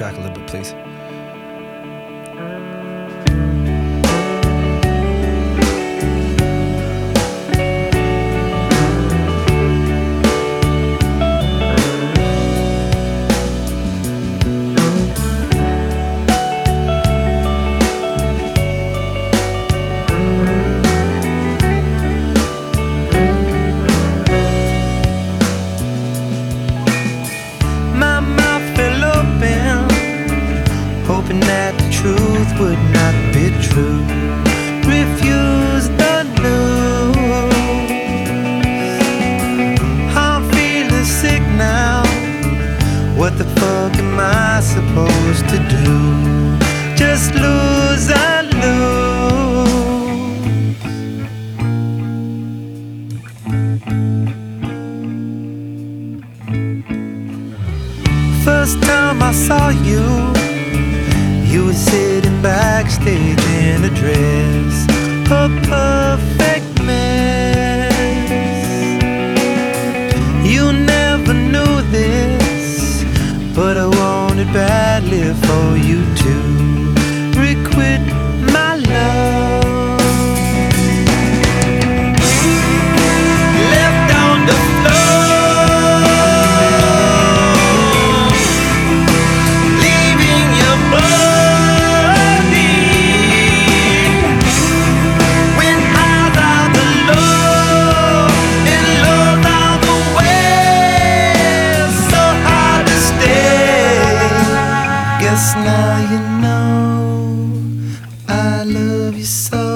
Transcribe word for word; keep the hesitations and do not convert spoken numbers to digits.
track a little bit, please. Hoping that the truth would not be true. Refuse the news. I'm feeling sick now. What the fuck am I supposed to do? Just lose and lose. First time I saw you, you were sitting backstage in a dress, a perfect mess. You never knew this, but I wanted badly for you to requite my love. Left on the floor, leaving your blood. Now you know I love you so.